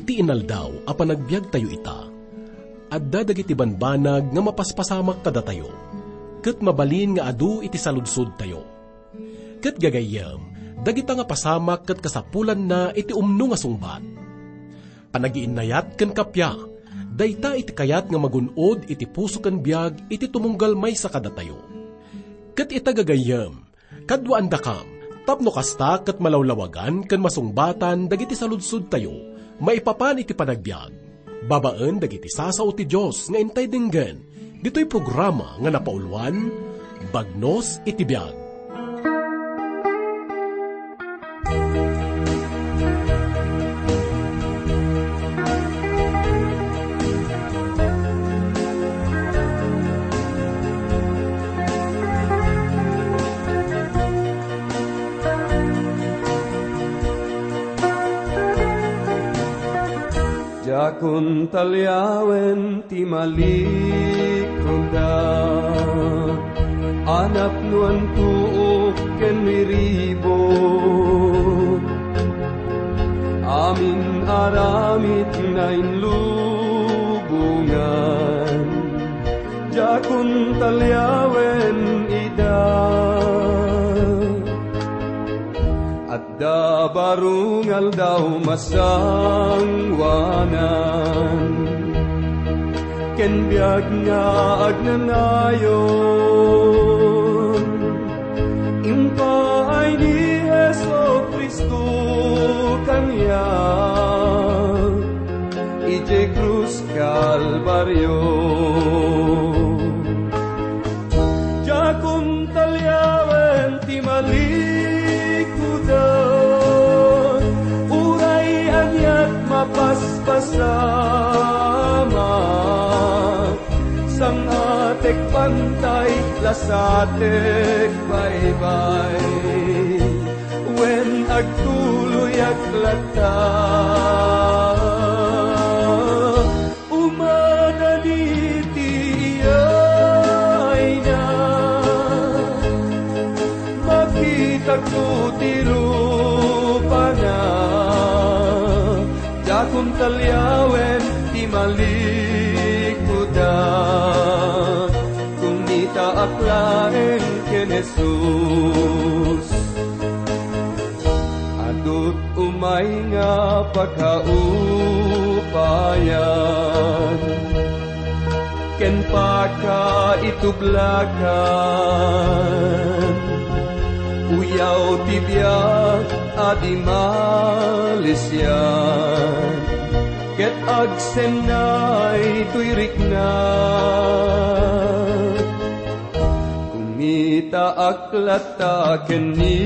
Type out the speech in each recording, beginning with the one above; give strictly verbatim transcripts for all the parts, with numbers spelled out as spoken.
iti inaldaw a panagbiag tayo ita. At dadag iti banbanag nga mapaspasamak kada tayo. Ket mabalin nga adu iti saludsod tayo. Ket gagayem, dagita nga pasamak ket kasapulan na iti umno nga sungbat. Panagiinnayat ken kapya, dayta iti kayat nga magunod iti puso ken biag iti tumunggal may sa kada tayo. Ket ita gagayem, kadwaan dakam, tapno kasta ket malawlawagan ken masungbatan dagiti saludsod tayo, maipapan iti panagbiag. Babaen dagiti sasao ti Dios nga intay denggen, ditoy programa nga napaulwan, Bagnos iti Biag. Jakun talyawen ti malikuda, anap nuan tuok ken miribo, amin aramid na inlubungan, jakun talyawen ida. Da barungal daw masangwanan, ken biag nga agnanayon, impa ay ni Heso Kristo kanya, ije krus Kalbaryo. Jakun talyawen ti mali uray anyat mapaspasama, sang atek pantay lasatek baybay, wen agtuloy aglata. Umadaniti iyay na, makita ko tiro jakun talyawen ti malikuda, kung nita aklaen ken Jesus. Adut umay nga pagkaupayan, ken paka itublakan, uyaw tibiyag adi malisyan, ket agsenay tuyrik na. Kumita aklata ken ni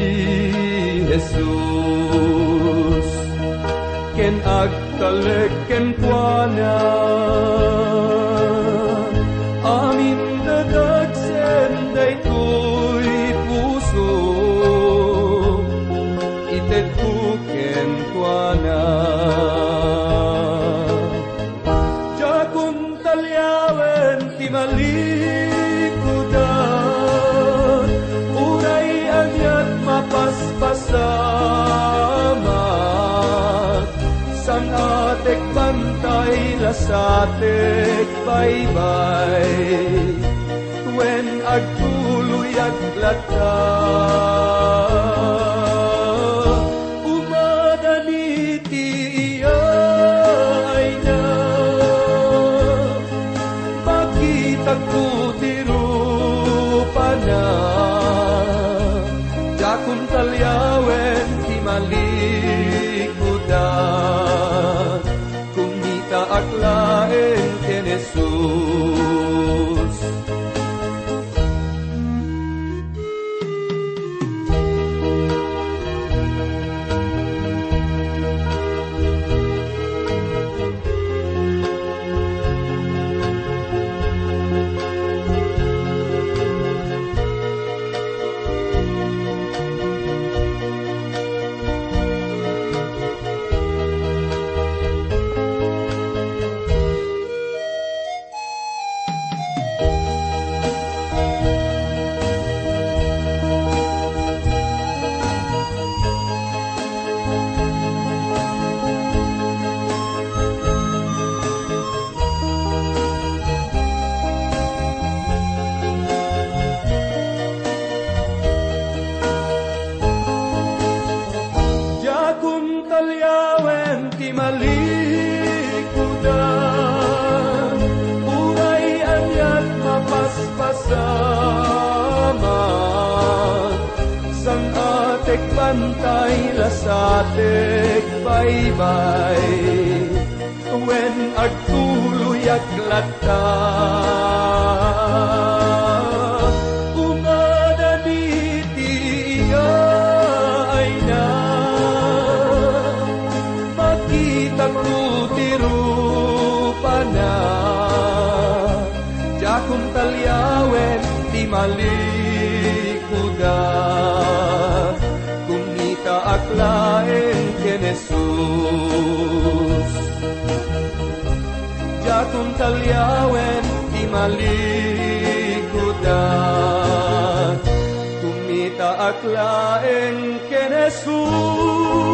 Jesus, ken agkalek ken kuana, amin dadagsen daytoy puso, iten kuana. Jakun talyawen ti malikuda, uray anyat mapaspasama, sang atek bantay lasatek baybay, wen agtuloy aglata. Jakun talyawen ti malikuda, kung nita aklaen ken Jesus. bantay lasatek baybay, when agtuluyak lata. Umana niti ay na, makita ko tirupa na, jakong talyawen di malikuda, kumita aklaeng ken Jesus. Jakong talyawen di malikuda, kumita aklaeng ken Jesus.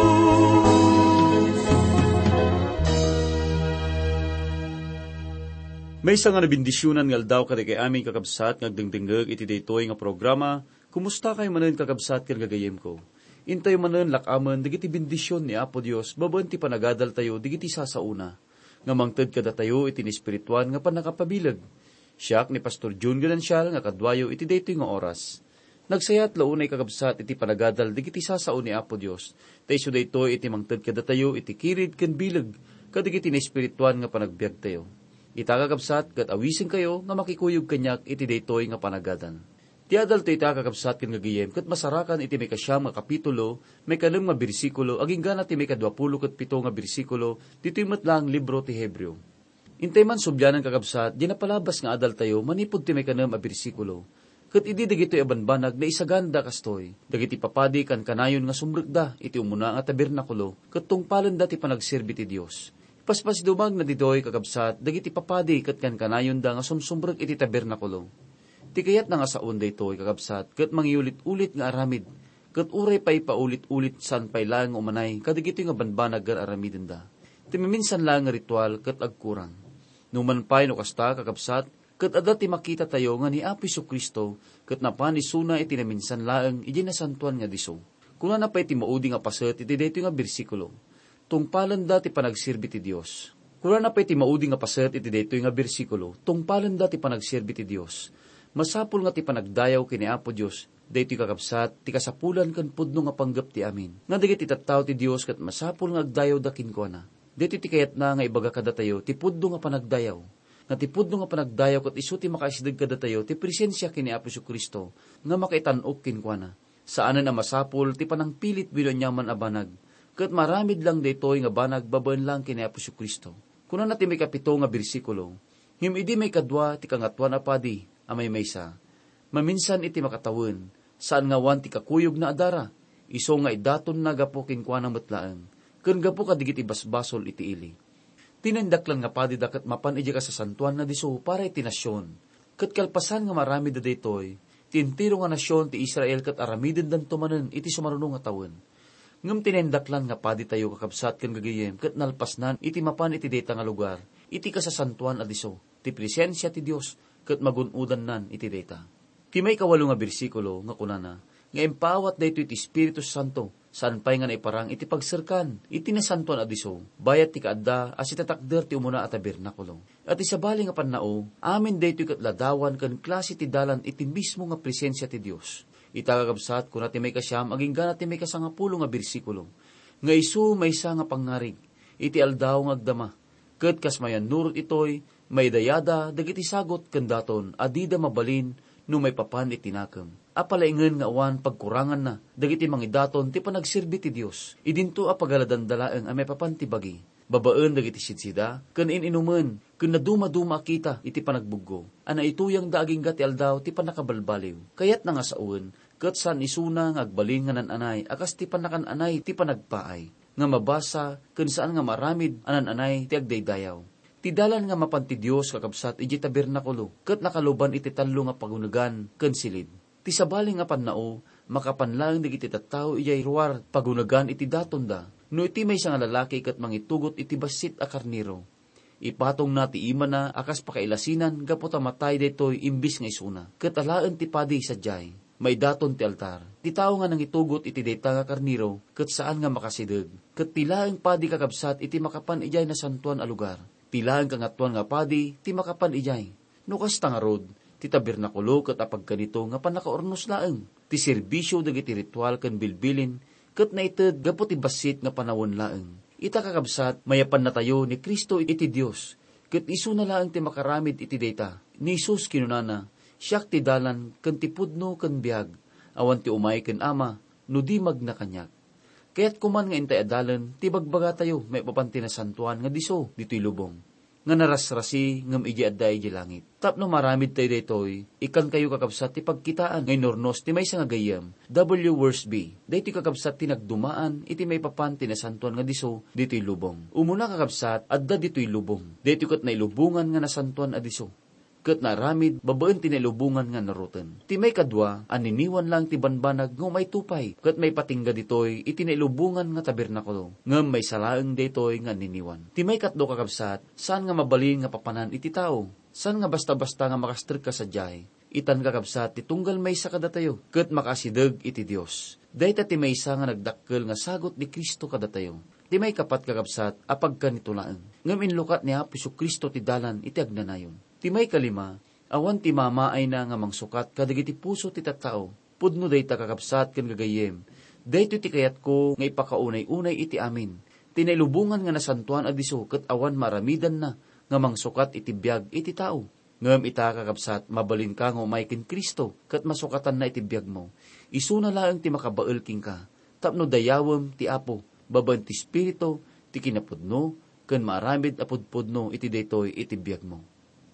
May isa nga nabindisyonan nga aldaw kada kay aming kakabsat ngagdingdinggeg iti daytoy nga programa. Kumusta kayo manen kakabsat ken gagayem ko? Intay manen lakamen digiti bindisyon ni Apo Dios babaen ti panagadal tayo digiti sasauna. Nga mangted kada tayo iti ni espirituan nga panakapabilag. Siak ni Pastor June Ganancial nga kadwayo iti daytoy nga oras. Nagsayat launay kakabsat iti panagadal digiti sasaon ni Apo Dios. Tayso daytoy iti mangted kada tayo iti kirid ken bilag kadigiti ni espirituan nga panagbiag tayo. Itakakabsat kat awisin kayo nga makikuyog kanyak iti daytoy nga panagadan. Ti adal to itakakabsat ken ngagayem kat masarakan iti may kasyam nga kapitulo, may kalem nga bersikulo, aging gana ti may kadwapulo kat pito nga bersikulo, dito'y matlang libro ti Hebreo. Intay man subyanan kakabsat, di napalabas nga adal tayo, manipod ti may kanem a bersikulo. Kat idi dagitoy abanbanag na isaganda kastoy, dagiti papadi kan kanayon nga sumrekda, iti umuna nga tabernakulo, kat tungpalan da ti panagserbi ti Dios. Paspas dumag na ditoy kakabsat, dagiti papadi kat kan kanayon da nga sumsumrek iti tabernakulo. Ti kayat na nga saon daytoy kakabsat, kat mangiulit-ulit nga aramid, kat uray pa'y paulit-ulit san pa'y lang umanay, kadigitoy nga banbanag nga aramidin da. Ti maminsan lang nga ritual kat agkurang. Numan pa'y no kasta kakabsat, kat ada ti makita tayo nga ni Apo Jesu-Kristo, kat napanisuna iti naminsan laeng iti nasantuan nga diso. Kuna na pa'y ti maudi nga paset iti daytoy nga bersikulo. Tungpalan da ti panagsirbi ti Dios. Kura na pa'y ti maudi nga paset iti daytoy nga bersikulo, tungpalan da ti panagsirbi ti Dios. Masapul nga ti panagdayaw kini Apo Dios, daytoy kakabsat, ti kasapulan kan pudno nga panggap ti amin. Nga dagiti tattao ti Dios kat masapul nga agdayaw da kinkuana. Daytoy ti kayat na nga ibaga kada tayo, ti pudno nga panagdayaw. Nga ti pudno nga panagdayaw kat isu ti makaisdag kada tayo, ti presensya kini Apo Jesu-Kristo, nga makaitanok kinkuana. Saanan na masapul ti panangpilit binonyaman abanag. Kat maramid lang daytoy nga banag babaen lang kini Apo Jesu-Kristo. Kuna na ti may kapito nga bersikulo, him idi may kadwa ti kangatwa na padi, amay maysa. Maminsan iti makatawin, saan nga wan ti kakuyog na adara, iso nga idaton na gapo kinkwa ng matlaang, ken gapo kadigit ibasbasol iti ili. Tinendaklan nga padi dakat mapan iti kasasantuan na diso para iti nasyon. Kat kalpasan nga marami da daytoy, tintiro nga nasyon ti Israel kat aramiden dan tumanen iti sumarunong nga tawin. Ngem tinendaklan nga padi tayo kakabsat ken gagayem ket nalpasnan iti mapan iti dayta nga lugar iti kasasantuan adiso ti presensya ti Dios ket magun-udan nan iti dayta. Ti may kawalo nga bersikulo nga kunana nga empawat daytoy ti Espiritu Santo saan pay nga naiparang iti pagserkan iti nasantuan adiso bayat ti kaadda as itatakder ti umuna a tabernakulo. At isabali nga pannao amin daytoy ket ladawan ken klase ti dalan iti mismo nga presensya ti Dios. Itakakabsat kuna ti may kasyam aging gana ti may kasangapulo nga bersikulo. Nga isu maysa nga pangarig iti aldaw nga agdama. Ket kas mayan nurot itoy may dayada dagiti sagot ken daton adida mabalin no may papan itinakem. Apalaingen nga awan pagkurangan na dagiti mangidaton ti panagserbi ti Dios. Idinto a pagaladandalaeng a may papan ti bagi. Babaen dagiti sidsida ken ininumen ken naduma-duma kita iti panagbuggo. Ana ituyang daaging gati aldaw ti panakabalbaliw. Kayat na nga sauen ket san isuna nga agbalin nga nananay akas ti panakananay ti panagpaay. Nga mabasa ken saan nga maramid anananay ti agdaydayaw. Ti dalan nga mapan ti Dios kakabsat iti tabernakulo ket nakaluban iti tallo nga pagunagan ken silid. Ti sabali nga pannao makapanlang digiti tattao ijay ruar pagunagan iti daton da. No iti may nga lalaki ket mangitugot iti basit a karniro. Ipatong na ti ima na akas pakailasinan gaputa matay daytoy imbis nga isuna. Ket alaen ti padi sadyay. May daton ti altar. Ti tao nga nangitugot iti dayta nga karniro ket saan nga makasideg. Ket tilaeng padi kakabsat iti makapan ijay na santuan a lugar. Tilaeng kangatuan nga padi ti makapan ijay. No kasta nga rod, ti tabernakulo ket apag kanito nga panakaornos laeng, ti serbisyo dagiti ritual ken bilbilin, ket naited gapu ti basit nga panawon laeng. Ita kakabsat, mayapan na tayo ni Kristo iti Dios, ket isu na laeng ti makaramid iti data. Ni Jesus kinunana, siyak ti dalan ken ti pudno ken biag, awan ti umay ken ama, no di magna kanyak. Kaya't kuman nga intay adalan, ti bagbaga tayo, may papanti na santuan nga diso, dito'y lubong. Nga narasrasi, ngam iji adday iji langit. Tapno maramid tayo daytoy, ikan kayo kakabsat ti pagkitaan, ngay nornos ti may nga gayam, W. Worsby, daytoy kakabsat ti nagdumaan, iti may papanti na santuan nga diso, dito'y lubong. Umuna kakabsat, adda dito'y lubong. Daytoy kat nailubungan nga nasantuan adiso. Ket naramid, babaen ti nailubungan nga naruten. Ti may kadwa, aniniwan lang ti banbanag ng may tupay. Ket may patingga ditoy, iti nailubungan nga tabernakulo. Ngem may salaeng ditoy nga aniniwan. Ti may katdo kakabsat, saan nga mabalin nga papanan iti tao? Saan nga basta-basta nga makastrik ka sa jay? Itan kakabsat, ti tunggal may sa kadatayo. Ket makasideg iti Dios. Dayta ti may isa nga nagdakkel nga sagot ni Kristo kadatayo. Ti may kapat kakabsat, apag kanito laeng. Ngem inlukat ni Apo Kristo ti dalan iti agnanayon. Ti may kalima, awan ti mamaay na nga mangsukat kadagiti puso ti tattao. Pudno dayta kakabsat ken gagayem. Dayto ti kayat ko nga ipakaunay-unay iti amin. Tinailubungan nga nasantuan adiso ket awan maramidan na nga mangsukat iti biag iti tao. Ngem ita kakabsat mabalin ka nga umay ken Kristo ket masukatan na iti biag mo. Isu na laeng ti makabael king ka. Tapno dayawem ti Apo, babaen ti Espiritu, ti kinapudno ken maramid a pudpudno iti daytoy iti biag mo.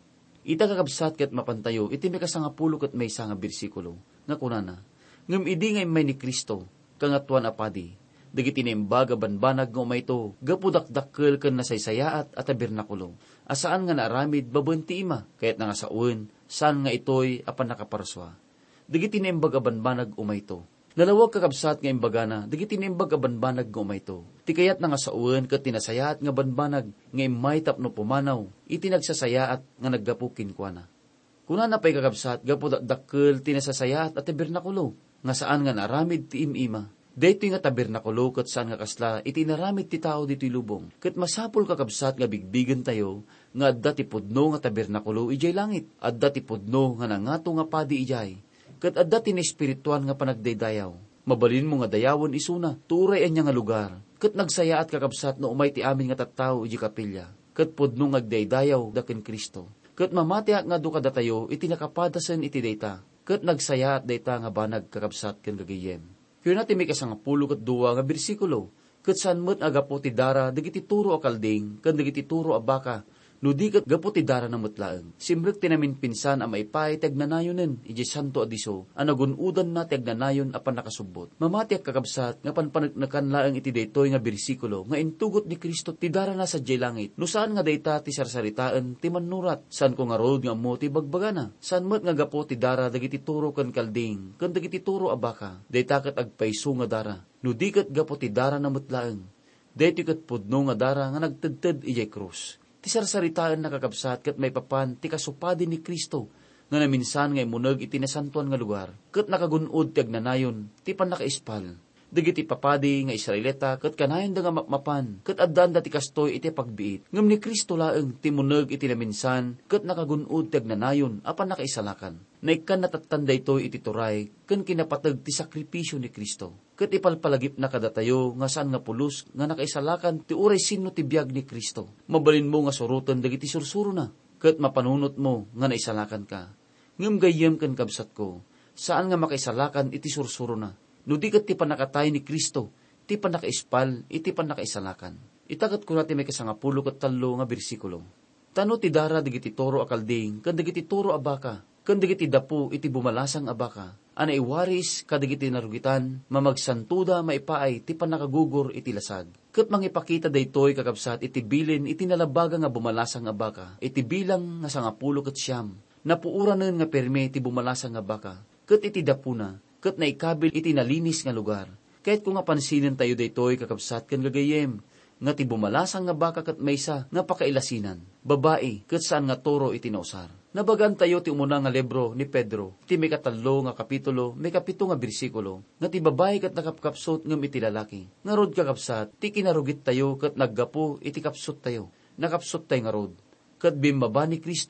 Ita kakabsat ket mapantayo, iti may kasangapulo ket may nga bersikulo, nga kunana, ngem idi nga imay ni Kristo, kangatuan apadi, dagiti naimbaga banbanag nga umay to, gapudakdakkel ken nasaysayaat at tabernakulo, asaan nga naaramid babaen ti ima, kayat nga sauen, saan nga itoy apan nakaparswa. Dagiti naimbaga banbanag umay to. Lalawag kakabsat nga imbagana, dagiti naimbag a banbanag nga umay to. Ti kayat nga sauen ket tinasayaat nga banbanag nga imay tapno pumanaw, iti nagsasayaat nga naggapukin kuana. Kuna na pay kakabsat, gapudakdakkel tinasasayaat at tabernakulo, nga saan nga naramid ti imima. Daytoy nga tabernakulo ket saan nga kasla, iti naramid ti tao dito'y lubong. Ket masapul kakabsat nga bigbigen tayo, nga adda ti pudno nga tabernakulo ijay langit, adda ti pudno nga nangato nga padi ijay. Ket adda ti espirituan nga panagdaydayaw. Mabalin mo nga dayawon isuna, turay anya nga lugar. Ket nagsaya at kakabsat no umay ti amin nga tattao iji kapilya. Ket pudno ngagdaydayaw daken Kristo. Ket mamatiak nga do kadatayo iti nakapadasen iti dayta. Ket nagsaya at dayta nga banag kakabsat ken gagayem. Kaya natin may kasangapulo ket duwa nga bersikulo. Ket saan met agapo ti dara dagiti turo a kalding ken dagiti turo a baka. No di kat gapu ti dara na mutlaeng. Simrek tinamin pinsan a maipay tagnanayonen, iji santo adiso, anagunudan na tagnanayon apan nakasubot. Mamatiak kakabsat, nga panpanagnakan laeng iti daytoy nga bersikulo, nga intugot ni Kristo ti dara na sa jay langit. No saan nga dayta ti sarsaritaan, ti manurat, saan ko nga road nga mo ti bagbagana, saan met nga gapu ti dara dagiti turo ken kalding, ken dagiti turo abaka, dayta kat agpayso nga dara. No di kat gapu ti dara na mutlaeng, daytoy kat pudno nga dara nga nagtedted ijay krus. Ti sarsaritaan nakakabsat ket may papan ti kasupadi ni Kristo nga naminsan nga imuneg iti nasantuan nga lugar ket nakagunod ti agnanayon ti panakaispal. Dagiti papadi nga Israelita ket kanayon da nga mapmapan ket addan da ti kastoy iti pagbiit. Ngem ni Kristo laeng ti muneg iti naminsan ket nakagunod ti agnanayon apan nakaisalakan. Naikkan natattan daytoy iti turay ken kinapateg ti sakripisyo ni Kristo. Ket ipalpalagip na kadatayo nga saan nga pulos nga nakaisalakan ti uray sino ti biag ni Kristo. Mabalin mo nga surutan dagiti sursuro na ket mapanunot mo nga naisalakan ka. Ngem gayem ken kabsat ko, saan nga makaisalakan iti sursuro na. No di ket ti panakatay ni Kristo, ti panakaispal, iti panakaisalakan. Itagat ko natin may kasangapulo ket tallo nga bersikulo. Tano ti dara digiti toro a kalding, ken digiti toro a baka, ken digiti dapu iti bumalasang a baka. Ana iwaris kadigiti narugitan, mamagsantuda maipaay ti panakagugur iti lasag. Ket mangipakita daytoy kakabsat iti bilin iti nalabaga nga bumalasang a baka, iti bilang nga sangapulo ket siyam. Napuuranen nga perme iti bumalasang a baka, ket iti dapuna, ket naikabil iti nalinis nga lugar. Kahit kung nga pansinin tayo daytoy kakabsat ken gagayem, nga ti bumalasang nga baka ket maysa nga pakailasinan, babae ket saan nga toro iti nausar. Nabagan tayo ti umuna nga libro ni Pedro, ti may katallo nga kapitulo, may kapito nga bersikulo, nga ti babae ket nakapkapsot ngem iti lalaki. Nga rod kakabsat, ti kinarugit tayo ket naggapo iti kapsot tayo. Nakapsot tayo nga rod. Ket bimbaba ni Kristo,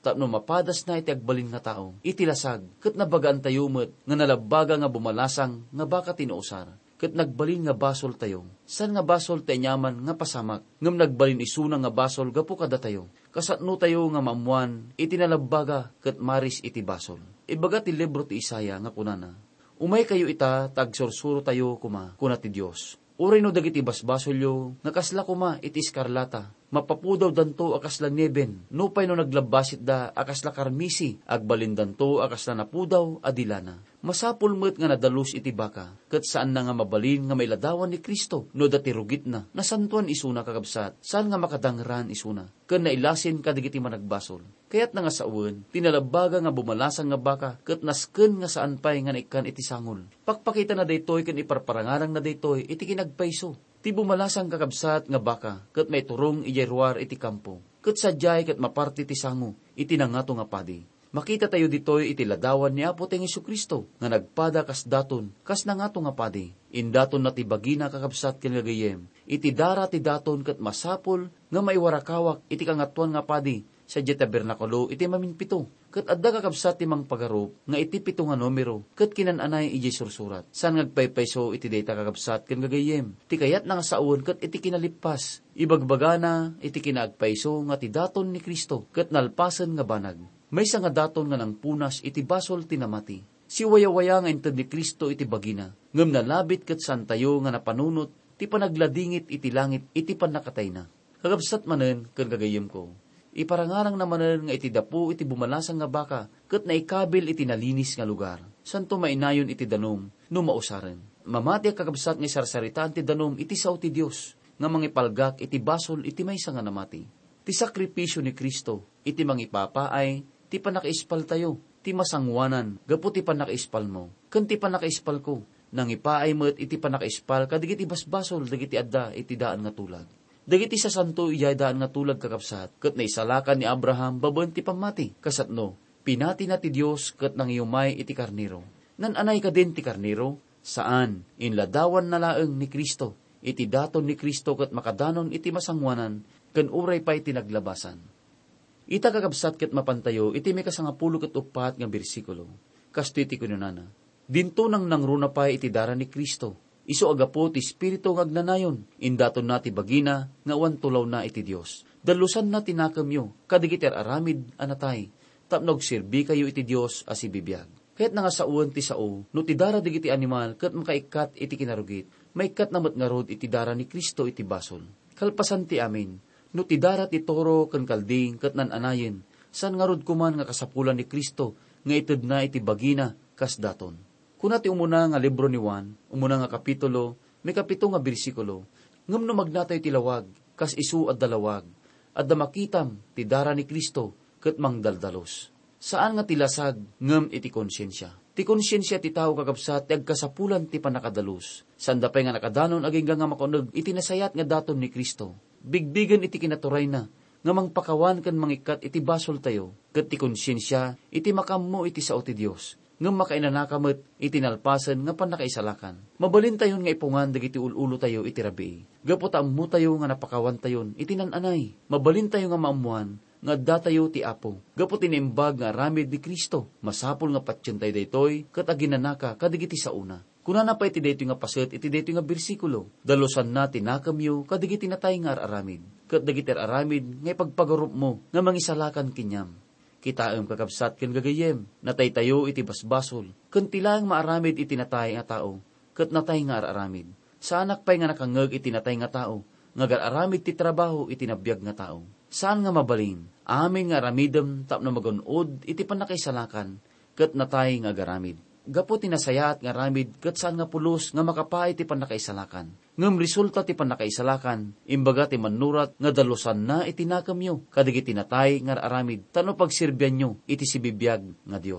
tapno mapadas na iti agbalin nga tao, iti lasag, ket nabagaan tayo met, nga nalabaga nga bumalasang, nga baka tinuusar. Ket nagbalin nga basol tayo. San nga basol tayo nyaman nga pasamak, ngam nagbalin isuna nga basol gapu kada tayo. Kasatno tayo nga maamuan, iti nalabaga, ket maris iti basol. Ibaga ti libro ti Isaya nga kunana, umay kayo ita, tagsursuro tayo kuma, kuna ti Diyos. Uray no dagiti basbasolyo, nga kasla kuma iti iskarlata, mapapudaw danto akasla neben, no pay no naglabasit da akasla karmisi, agbalin danto akasla napudaw adilana. Masapul met nga nadalus iti baka, ket saan na nga mabalin nga mailadawan ni Kristo, no dati rugit na, nasantuan isuna kakabsat, saan nga makadangran isuna, ken nailasin kadigiti managbasol. Kayat na nga sauen, tinalabaga nga bumalasang nga baka, ket nasken nga saan pay nga naikan iti sangol. Pakpakita na daytoy ken iparparangarang na daytoy iti kinagpayso. Ti bumalasang kakabsat nga baka, ket may turong ijeruar iti kampo, ket sadyay ket maparti ti sango, iti nangato nga padi. Makita tayo ditoy iti ladawan ni Apo tayong Jesucristo, nga nagpada kas daton, kas nangato nga padi. Indaton na ti bagina kakabsat ken gagayem, iti dara ti daton ket masapol, nga maiwarakawak iti kangatuan nga padi, sa di tabernakulo iti maminpito. Ket adda kakabsat ti mangpagarup, nga iti pito nga numero, ket kinananay iti sursurat. San ngagpaypayso iti dayta kakabsat ken gagayem, ti kayat na nga saon ket iti kinalippas. Ibagbagana iti kinaagpayso nga ti daton ni Kristo, ket nalpasen nga banag. May nga daton nga nang punas iti basol tinamati. Si waya-waya nga inted ni Kristo iti bagina, ngem nalabit ket san tayo nga napanunot, ti panagladingit iti langit iti panakatay na. Kakabsat manen ken gagayem ko, iparangarang namanen nga iti dapu iti bumalasang nga baka, ket naikabil iti nalinis nga lugar. Santo mainayon iti danom, no mausaren. Mamati kakabsat nga sarsaritaan ti danom iti sao ti Dios, nga mangipalgak iti basol iti maysa nga namati. Ti sakripisyo ni Kristo, iti mangipapaay, ti panakaispal tayo, ti masangwanan, gapu ti panakaispal mo, ken ti panakaispal ko, nang ipaay mo't iti panakaispal, kadigiti basbasol, dagiti adda, iti daan nga tulag. Dagiti sa santo, iyay daan nga tulag kakabsat, ket naisalakan ni Abraham, babaen ti pamati, kasatno, pinati na ti Diyos, ket nang iyumay iti karniro. Nananay ka din ti karniro, saan, inladawan na laeng ni Kristo, iti daton ni Kristo, ket makadanon iti masangwanan, ken uray pa iti naglabasan. Ita kakabsat ket mapantayo, iti may kasangapulo ket upat nga bersikulo. Kasto iti kununana. Dinto nang nangruna pa iti dara ni Kristo. Isu agapo ti Espiritu nga agnanayon. Indaton na ti bagina, nga wan tulaw na iti Dios. Dalusan na tinakamyo, kadigiter aramid anatay. Tapnog sirbi kayo iti Dios as ibibiyag. Kaya't nga sauan ti sao, no ti dara digiti animal, ket makaikat iti kinarugit. Maikat namat nga rod iti dara ni Kristo iti basol. Kalpasan ti amin. No ti darat ti toro ken kalding ket nananayen, san nga rod kuman nga kasapulan ni Kristo, nga ited na iti bagina kas daton. Kuna ti umuna nga libro ni Juan, umuna nga kapitulo, may kapito nga bersikulo, ngem no magnatay ti lawag, kas isu at dalawag, at damakitam ti dara ni Kristo, ket mangdaldalos. Saan nga tilasag, ngem iti konsyensya. Ti konsyensya ti tao kakabsat, ti agkasapulan ti panakadalos. Sanda pay nga nakadanon aging nga makuneg, iti nasayat nga daton ni Kristo. Bigbigan iti kinaturay na, nga mangpakawan kan mangikat iti basol tayo, ket ti konsyensya, iti makammo iti sao ti Dios, nga makainanakamet iti nalpasan nga panakaisalakan. Mabalin tayon nga ipungan dagiti ululo tayo iti rabii. Gapot ammo tayo nga napakawan tayon iti nananay. Mabalin tayo nga maamuan, nga adda tayo ti Apo. Gapot inimbag nga aramid ni Kristo, masapol nga patsyentay daytoy, ket aginanaka kadigiti sauna. Kunana pa iti daytoy nga paset, iti daytoy nga bersikulo. Dalusan na tinakamyo, kadigiti natay nga araramid. Ket dagiti araramid, nga ipagpagarup mo, nga mangisalakan kinyam. Kitaem kakabsat ken gagayem, natay tayo iti basbasol. Ken tilang maaramid iti natay nga tao, ket natay nga araramid. Saanak pay nga nakangeg iti natay nga tao, nga gararamid ti trabaho iti nabiyag nga tao. Saan nga mabalin? Amin nga aramidem tapno magunod iti panakaisalakan, ket natay nga garamid. Gapo tinasayat nga ramid, ket saan nga pulos nga makapay ti panakaisalakan. Ngem resulta ti panakaisalakan, imbaga ti manurat nga dalusan na itinakamyo, kadigiti natay nga aramid, tano pagsirbyan nyo iti sibibiyag nga Dios.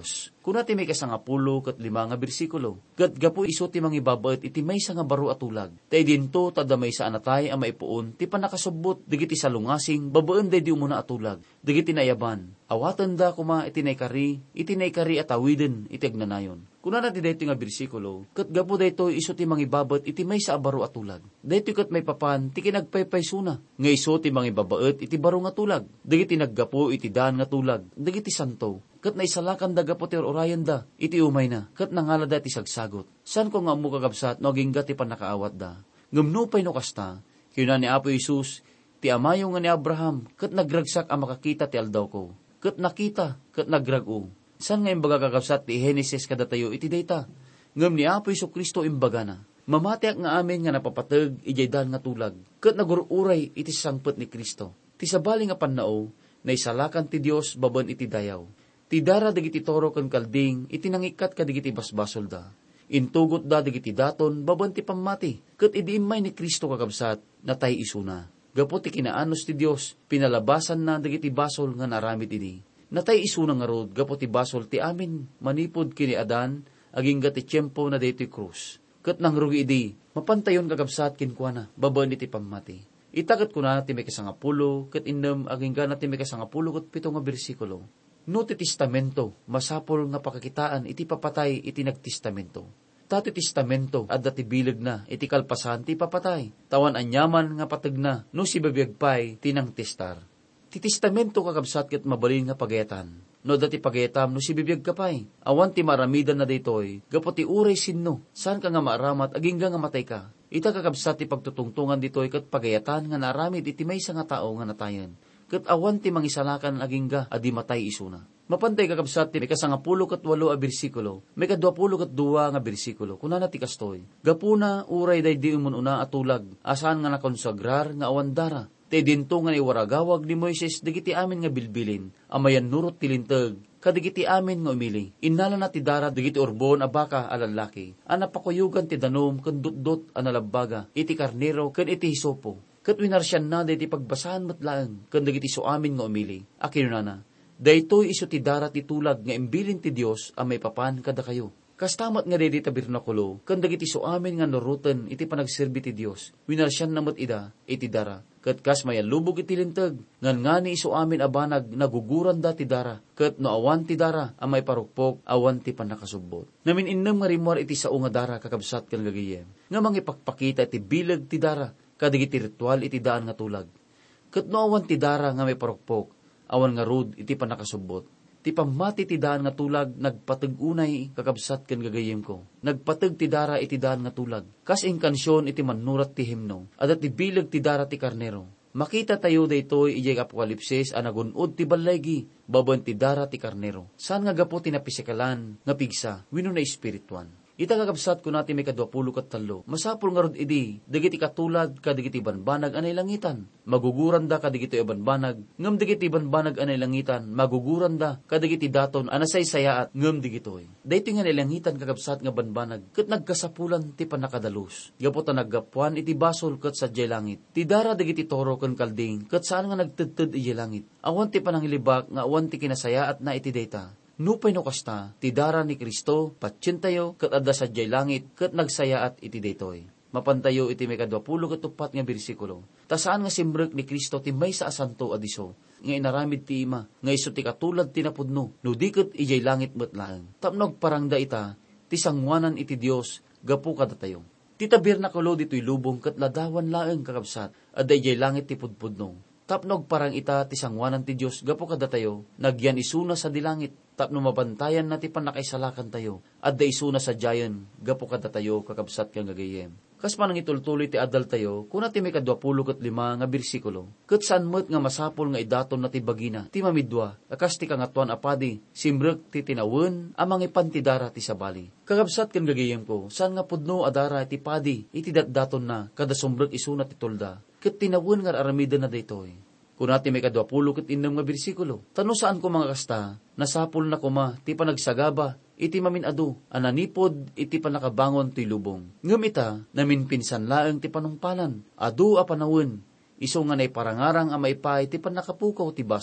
Kuna ti may kasangapulo kat lima nga bersikulo. Kat gapu iso ti mangibabaet iti may nga baro atulag. Tay dinto tada may sa anatay ang maipuon ti panakasubot digiti salungasing babaen day di umuna atulag. Digiti nayaban. Awatan da kuma iti naykari, iti naykari at awiden iti agnanayon. Kuna na ti dayto nga bersikulo, kat gapu dayto iso ti mangibabaet iti may sa baro atulag. Dayto kat may papan ti kinagpaypaysuna. Nga iso ti mangibabaet iti baro nga tulag. Digiti naggapu iti daan nga tulag. Digiti santo. Kat naisalakan da gapo ti orayan da, iti umay na, kat nangala da ti sagsagot. San ko nga mo kakabsat, no agingga ti panakaawat da. Ngamnupay no kasta, kina ni Apo Isus, ti amayo nga ni Abraham, kat nagragsak ang makakita ti aldaw ko. Kat nakita, kat nagrago. San nga imbaga kakabsat ti Genesis kadatayo iti data. Ngam ni Apo Isu Kristo imbaga na. Mamatiak nga amin nga napapatag, ijay daan nga tulag. Kat nagururay iti sangpet ni Kristo. Ti sabali nga pannao, naisalakan ti Dios baban iti dayaw. Ti dara digiti toro ken kalding, iti nangikat ka digiti basbasol da. Intugot da digiti daton, baban ti pamati, ket idi imay ni Kristo kakabsat, natay isuna. Gapo ti kinaanos ti Dios, pinalabasan na digiti basol nga naramid ini. Natay isuna nga rod, gapo ti basol ti amin, manipod kini Adan, aging gati tiyempo na daytoy krus. Ket nangrugi idi, mapantayon kakabsat kinkwana, baban iti pamati. Itaket ko na ti may kasangapulo, ket innem aging gana ti may kasangapulo ket pito nga bersikulo. No ti testamento, masapol nga pakakitaan, iti papatay, iti nagtestamento. Tato testamento, at dati bilag na, iti kalpasan, ti papatay. Tawan anyaman nga patag na, no si babiyagpay, tinang testar. Ti testamento kakabsat ket mabalin nga pagayatan. No dati pagayatam, no si bibiyag kapay. Awan ti maramidan na daytoy, gapo ti uray sinno, saan ka nga maaramat, aging nga matay ka. Ita kakabsat ti pagtutungtungan ditoy, ket pagayatan nga naramid, iti may nga tao nga natayan. Ket awan ti mangisalakan agingga adi matay isuna. Mapantay kakabsat ti may kasangapulo ket walo a bersikulo, may kadwapulo ket dua nga bersikulo, kunana ti kastoy. Gapuna uray day di umununa atulag, asan nga nakonsagrar nga awan dara. Ti dinto nga iwaragawag ni Moises digiti amin nga bilbilin, amayan nurot ti linteg, kadigiti amin nga umili. Innala na ti dara digiti urbon a baka a lalaki, ana pakuyugan ti danom ken dutdot a nalabbaga, iti karnero ken iti hisopo. Ket winarsyan na dahi ti pagbasahan matlaeng, ken dagiti so amin nga umili. Akinunana, daytoy iso ti dara ti tulag nga imbilin ti Dios a may papan kada kayo. Kastamat nga dahi ti tabernakulo, ken dagiti so amin nga nuruten iti panagserbi ti Dios. Winarsyan na mat ida, iti dara. Ket kas mayalubog iti linteg, ngan nga ni iso amin abanag naguguran da ti dara. Ket no awan ti dara, a may parukpok, awan ti panakasubbot. Namin innem nga rimwar iti sao nga dara kakabsat ken gagayem. Nga mangipakpakita iti bilag ti dara, kadigiti ritual iti daan nga tulag. Ket no awan ti dara nga may parukpok, awan nga rod iti panakasubbot. Ti pamati ti daan nga tulag, nagpateg unay kakabsat ken gagayem ko. Nagpateg ti dara iti daan nga tulag. Kas ing kansyon iti manurat ti himno, adat ti bilag ti dara ti karnero. Makita tayo daytoy ijay apokalipsis a nagunod ti balaygi, baban ti dara ti karnero. Saan nga gapo ti napisikalan, nga pigsa, wino na espirituan. Ita kakabsat ko natin may kadwapulo kat talo. Masapul nga rod idi, dagiti katulad kadigiti banbanag anay langitan. Maguguran da kadigiti banbanag, ngem digiti banbanag anay langitan, maguguran da kadigiti daton anasay sayaat ngem digitoy. Daytoy nga nilangitan kakabsat nga banbanag, ket nagkasapulan ti panakadalos. Gapot na naggapuan iti basol ket sadyay langit. Ti dara digiti toro ken kalding, ket saan nga nagtedted iti langit. Awan ti panangilibak nga awan ti kinasayaat na iti dayta. Nupay no kasta, ti dara ni Kristo, patsin tayo, ket adda sadyay langit, ket nagsayaat iti daytoy. Mapantayo iti may kadwapulo ket tupat nga bersikulo. Ta saan nga simbrek ni Kristo ti may sa asanto adiso, nga inaramid ti ima, nga iso ti katulad ti napudno, no diket ijay langit met laeng. Tapnog parangda ita, ti sangwanan iti Dios, gapu kada tayo. Ti tabernakulo ditoy lubong ket ladawan laeng kakabsat, adda ijay langit ti pudpudno. Tapnog parang ita ti sangwanan ti Dios gapo kada tayo, nagyan isuna sa dilangit, tapno mabantayan na ti panakaisalakan tayo, adda isuna sa jayan, gapo kada tayo kakabsat kang gagayem. Kas manang itultuloy ti adal tayo, kuna ti may kadwapulo ket lima nga bersikulo, ket saan met nga masapol nga idaton na ti bagina, ti mamidwa, akas ti kangatuan apadi, simrek ti tinawen, amang ipantidara ti sabali. Kakabsat kang gagayem ko, saan nga pudno adara ti padi, iti datdaton na, kada sumrek isuna ti tolda, ket tinawen nga aramida na daytoy. Kunati may kadwapulo ket innem nga bersikulo. Tano saan ko mga kasta, nasapol na kuma, ti panagsagaba, iti maminado, ananipod, iti panakabangon ti lubong. Ngem ita, namin pinsan laeng ti panungpalan, adu a panawin, iso nga nay parangarang a maipay ti panakapukaw ti basol.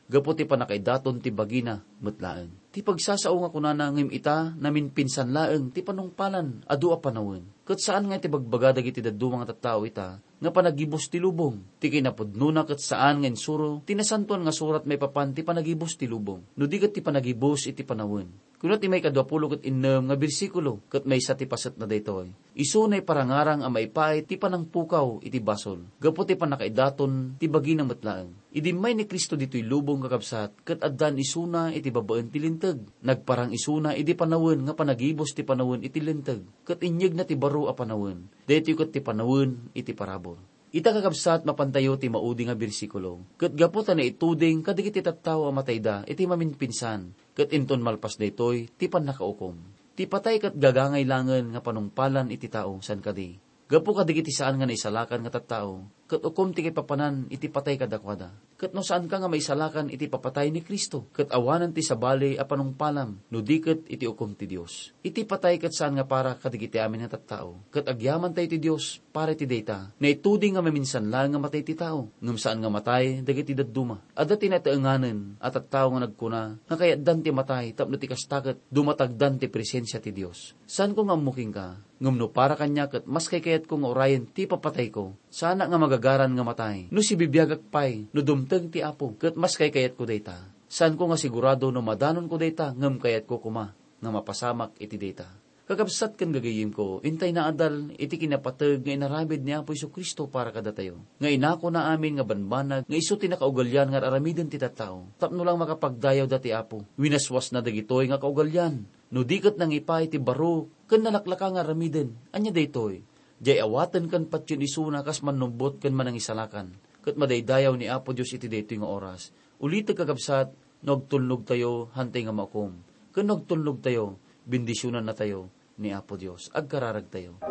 gapo ti panakaidaton ti bagina metlaeng. Ti pagsasao nga kunana ngem ita namin pinsan laeng ti panungpalan adu a panawon. Ket saan nga ti bagbaga dagiti daddu nga tattao ita nga panagibos ti lubong. Ti kinapudnuna ket saan nga insuro tinasantuan nga surat may papan ti panagibos ti lubong. No di ket ti panagibos iti panawon. Kuno ti may kadwapulo ket innem nga bersikulo ket may sa ti paset na daytoy. Isunay parangarang a maipay ti panangpukaw iti basol. Gapo ti panakaidaton ti bagina metlaeng. Idimay ni Kristo ditoy lubong kakabsat ket addan isuna iti babaen ti linteg. Nagparang isuna iti panawon nga panagibos ti panawon iti linteg. Ket inyeg na ti baro a panawon. Daytoy ket ti panawon iti parabor. Ita kakabsat mapantayo ti maudi nga bersikulo. Ket gaputan na ituding kadigiti tattao a matayda iti maminpinsan. Ket inton malpas daytoy ti pannakaukom. Ti patay ket gagangay langen nga panungpalan iti tao san kadi. Gapu kadigiti saan nga naisalakan nga tattao. Ket ukom ti papanan iti patay kadakwada. Ket no saan ka nga maisalakan iti papatay ni Kristo. Ket awanan ti sabali a panungpalam. No diket iti ukom ti Dios. Iti patay ket saan nga para kadigiti amin nga tattao. Ket agyaman tayo ti Dios para ti dayta. Na ituding nga maminsan lang nga matay ti tao. Ngem saan nga matay dagiti dadduma. Adda tinateenganen at tattao nga nagkuna nga kayaddan ti matay tapno ti kastaket dumatagdan ti presensya ti Dios. Saan ko nga muking ka? Ngem no para kanya ket mas kay kayat kong orayen ti papatay ko. Sana nga magagaran nga matay. No si bibiyagak pay, no dumteng ti apo, ket mas kay kayat ko dayta. Saan ko nga sigurado no madanon ko dayta, ngem kayat ko kuma, nga mapasamak iti dayta. Kakabsat kan gagayim ko, intay na adal, iti kinapateg nga inaramid ni Apo Jesu-Kristo para kada tayo. Nga inako na amin nga banbanag, nga iso tinakaugalyan nga aramiden ti tattao. Tapno lang makapagdayaw dati Apo. Winaswas na dagitoy nga kaugalyan. No diket nang ipay ti baro, ken nalaklaka nga aramiden, anya daytoy. Jay awaten kan patyon isuna kas manumbot ken manang isalakan. Ket madaydayaw ni Apo Dios iti daytoy nga oras. Ulit kakabsat, nagtulnog tayo, hantay nga makom. Ken nagtulnog tayo, bendisyonan na tayo ni Apo Dios. Agkararag tayo.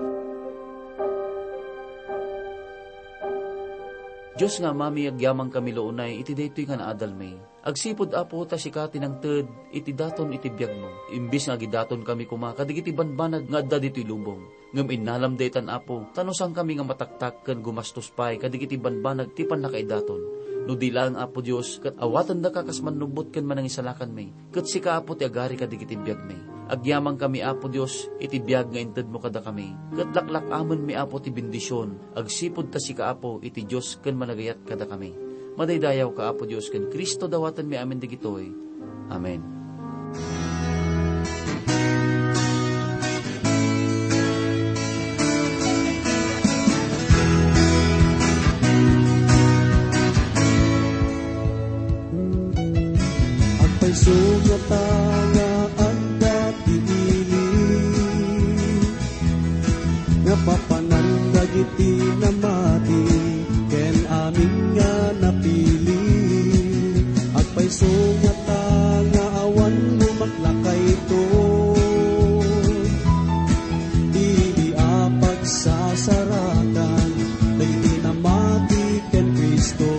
Diyos nga mami agyamang kami loonay, iti daytoy nga naadal may. Agsipod Apo ta si kati ng ted, iti daton iti biyag mo. Imbis nga gidaton kami kuma, kadigiti banbanag nga adda dito'y lubong. Ngem inalam daytan Apo, tanusang kami nga mataktak ken gumastos pay, kadigiti banbanag ti panakaidaton. No di lang Apo Dios, ket awatan da kakas manubot ken manang isalakan may. Ket si ka Apo ti agari kadigiti biyag may. Agyamang kami Apo Dios, iti biyag nga inted mo kada kami. Ket laklak amon mi Apo ti bendisyon, agsipod ta si ka Apo iti Dios ken managayat kada kami. Madaydayaw ka Apo Dios ken Kristo dawatan mi amin digitoy. Amen. Agpay sugata nga adda ti ili, nga papanan dagiti namati ken amin nga napili. Agpay sugata nga awan lumaklakay to, di apag sasaratan dagiti namati ken Kristo.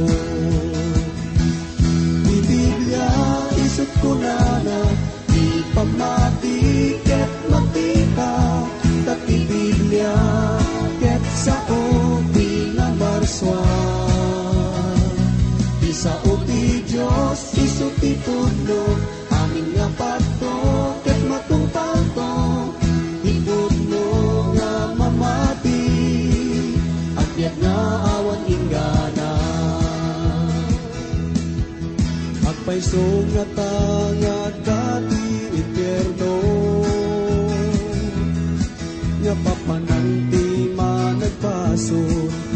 Di Biblia isut kunana, di pamati ket matika, dati Biblia ket sao pinabarswa. Isao ti Dios isut ti pudno, amin nga pato ket matungpal to. Ti pudno nga mamati, at biag nga awan inggana. Agpayso nga tanga dati impierno, nga papananti managpason